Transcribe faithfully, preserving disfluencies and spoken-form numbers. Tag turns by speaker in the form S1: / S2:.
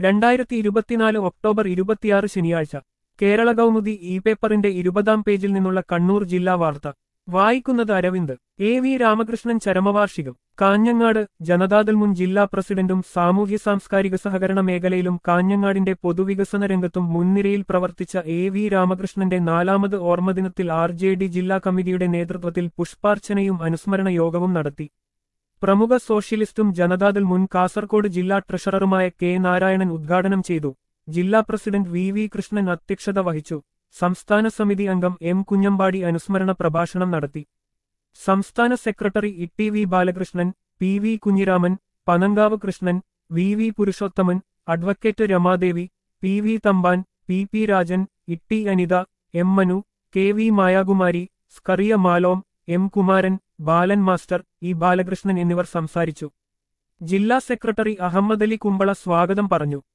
S1: രണ്ടായിരത്തി ഇരുപത്തിനാല് ഒക്ടോബർ ഇരുപത്തിയാറ് ശനിയാഴ്ച കേരള കൗമുദി ഇ പേപ്പറിന്റെ ഇരുപതാം പേജിൽ നിന്നുള്ള കണ്ണൂർ ജില്ലാ വാർത്ത വായിക്കുന്നത് അരവിന്ദ്. എ വി രാമകൃഷ്ണൻ ചരമവാർഷികം. കാഞ്ഞങ്ങാട്. ജനതാദൾ മുൻ ജില്ലാ പ്രസിഡന്റും സാമൂഹ്യ സാംസ്കാരിക സഹകരണ മേഖലയിലും കാഞ്ഞങ്ങാടിന്റെ പൊതുവികസന രംഗത്തും മുൻനിരയിൽ പ്രവർത്തിച്ച എ വി രാമകൃഷ്ണന്റെ നാലാമത് ഓർമ്മദിനത്തിൽ ആർ ജെ ഡി ജില്ലാ കമ്മിറ്റിയുടെ നേതൃത്വത്തിൽ പുഷ്പാർച്ചനയും അനുസ്മരണ യോഗവും നടത്തി. പ്രമുഖ സോഷ്യലിസ്റ്റും ജനതാദൾ മുൻ കാസർകോട് ജില്ലാ ട്രഷററുമായ കെ നാരായണൻ ഉദ്ഘാടനം ചെയ്തു. ജില്ലാ പ്രസിഡന്റ് വി വി കൃഷ്ണൻ അധ്യക്ഷത വഹിച്ചു. സംസ്ഥാന സമിതി അംഗം എം കുഞ്ഞമ്പാടി അനുസ്മരണ പ്രഭാഷണം നടത്തി. സംസ്ഥാന secretary E T V Balakrishnan, P V Kunhiraman, Panankavu Krishnan, V V Purushothaman, advocate Ramadevi, P V Thampan, P P Rajan, E T Anitha, M Manu, K V Mayakumari, Scaria Malom, M Kumaran, Balan master, E Balakrishnan എന്നിവർ സംസാരിച്ചു. ജില്ലാ സെക്രട്ടറി അഹമ്മദലി കുമ്പള സ്വാഗതം പറഞ്ഞു.